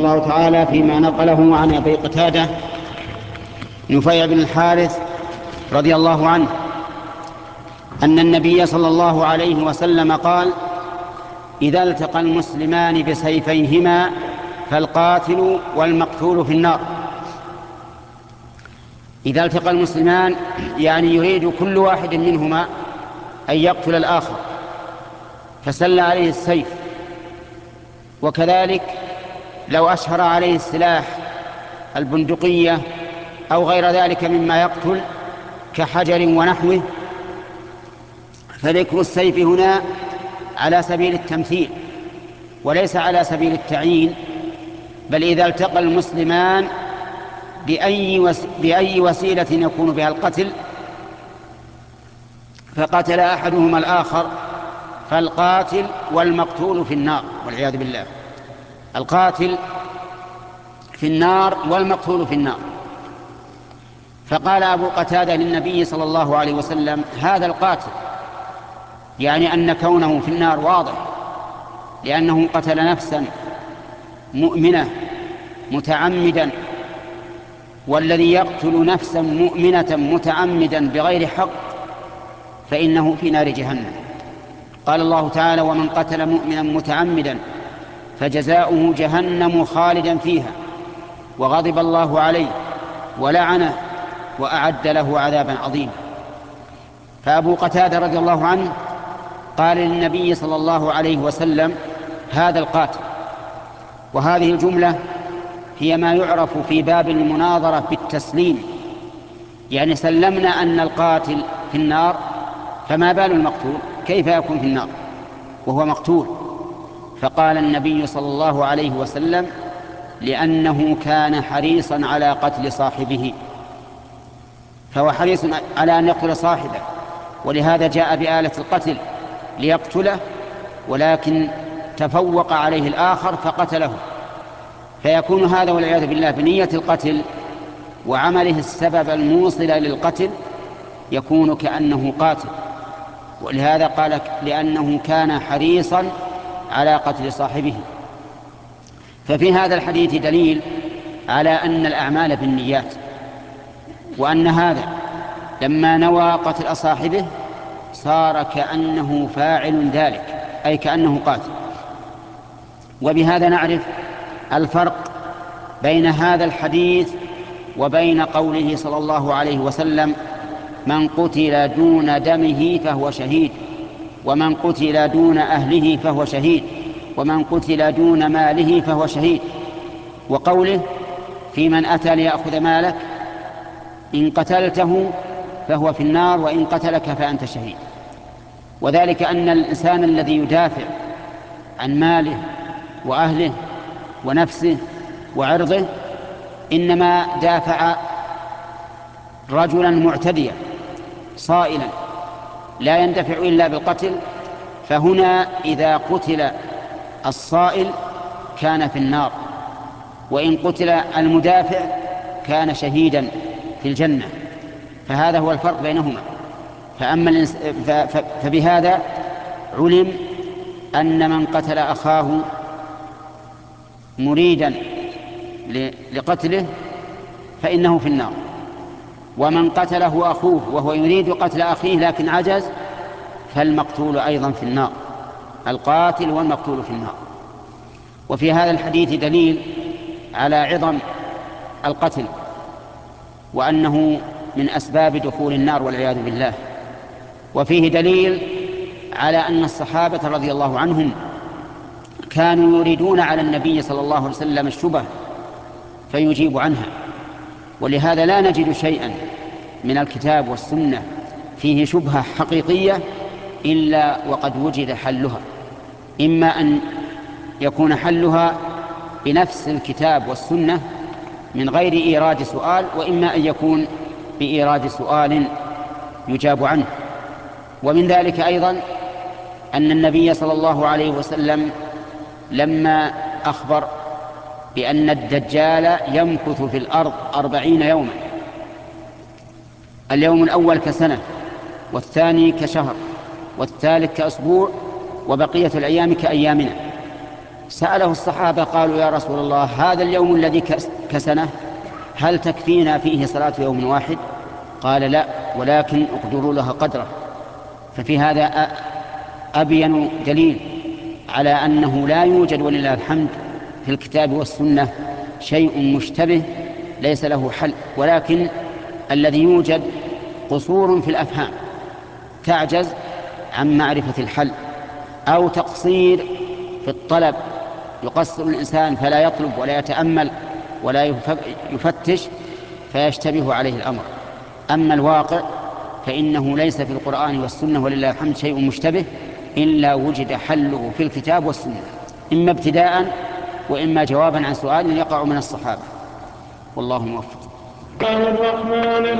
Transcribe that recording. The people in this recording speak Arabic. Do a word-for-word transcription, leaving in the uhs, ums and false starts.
الله تعالى فيما نقله عن أبي قتادة نفيع بن الحارث رضي الله عنه أن النبي صلى الله عليه وسلم قال: إذا التقى المسلمان بسيفيهما فالقاتل والمقتول في النار. إذا التقى المسلمان يعني يريد كل واحد منهما أن يقتل الآخر فسل عليه السيف، وكذلك لو أشهر عليه السلاح البندقية أو غير ذلك مما يقتل كحجر ونحوه، فذكر السيف هنا على سبيل التمثيل وليس على سبيل التعيين، بل إذا التقى المسلمان بأي, وس... بأي وسيلة يكون بها القتل فقتل أحدهما الآخر فالقاتل والمقتول في النار والعياذ بالله. القاتل في النار والمقتول في النار. فقال أبو قتادة للنبي صلى الله عليه وسلم: هذا القاتل، يعني أن كونه في النار واضح، لأنه قتل نفسا مؤمنة متعمدا، والذي يقتل نفسا مؤمنة متعمدا بغير حق فإنه في نار جهنم. قال الله تعالى: ومن قتل مؤمنا متعمدا فجزاؤه جهنم خالدا فيها وغضب الله عليه ولعنه وأعد له عذابا عظيما. فأبو قتادة رضي الله عنه قال للنبي صلى الله عليه وسلم: هذا القاتل. وهذه الجملة هي ما يعرف في باب المناظرة بالتسليم، يعني سلمنا أن القاتل في النار، فما بال المقتول؟ كيف يكون في النار وهو مقتول؟ فقال النبي صلى الله عليه وسلم: لأنه كان حريصا على قتل صاحبه، فهو حريص على أن يقتل صاحبه، ولهذا جاء بآلة القتل ليقتله، ولكن تفوق عليه الآخر فقتله، فيكون هذا والعياذ بالله بنية القتل وعمله السبب الموصل للقتل يكون كأنه قاتل. ولهذا قال: لأنه كان حريصا على قتل صاحبه. ففي هذا الحديث دليل على أن الأعمال بالنيات، وأن هذا لما نوى قتل صاحبه صار كأنه فاعل ذلك، أي كأنه قاتل. وبهذا نعرف الفرق بين هذا الحديث وبين قوله صلى الله عليه وسلم: من قتل دون دمه فهو شهيد، ومن قتل دون أهله فهو شهيد، ومن قتل دون ماله فهو شهيد. وقوله: في من أتى ليأخذ مالك إن قتلته فهو في النار وإن قتلك فأنت شهيد. وذلك أن الإنسان الذي يدافع عن ماله وأهله ونفسه وعرضه إنما دافع رجلا معتديا صائلا لا يندفع إلا بالقتل، فهنا إذا قتل الصائل كان في النار، وإن قتل المدافع كان شهيدا في الجنة. فهذا هو الفرق بينهما. فأما الإنس... ف... ف... فبهذا علم أن من قتل أخاه مريدا ل... لقتله فإنه في النار، ومن قتله أخوه وهو يريد قتل أخيه لكن عجز فالمقتول أيضا في النار. القاتل والمقتول في النار. وفي هذا الحديث دليل على عظم القتل وأنه من أسباب دخول النار والعياذ بالله. وفيه دليل على أن الصحابة رضي الله عنهم كانوا يريدون على النبي صلى الله عليه وسلم الشبه فيجيب عنها، ولهذا لا نجد شيئا من الكتاب والسنة فيه شبهة حقيقية إلا وقد وجد حلها، إما أن يكون حلها بنفس الكتاب والسنة من غير إيراد سؤال، وإما أن يكون بإيراد سؤال يجاب عنه. ومن ذلك أيضا أن النبي صلى الله عليه وسلم لما أخبر بأن الدجال يمكث في الأرض أربعين يوما، اليوم الأول كسنة، والثاني كشهر، والثالث كأسبوع، وبقية الأيام كأيامنا، سأله الصحابة قالوا يا رسول الله هذا اليوم الذي كسنه هل تكفينا فيه صلاة يوم واحد؟ قال لا، ولكن اقدروا لها قدره. ففي هذا أبين دليل على أنه لا يوجد ولله الحمد في الكتاب والسنة شيء مشتبه ليس له حل، ولكن الذي يوجد قصور في الأفهام تعجز عن معرفة الحل، أو تقصير في الطلب، يقصر الإنسان فلا يطلب ولا يتأمل ولا يفتش فيشتبه عليه الأمر. أما الواقع فإنه ليس في القرآن والسنة ولله الحمد شيء مشتبه إلا وجد حله في الكتاب والسنة، إما ابتداء وإما جوابا عن سؤال يقع من الصحابة. والله موفق.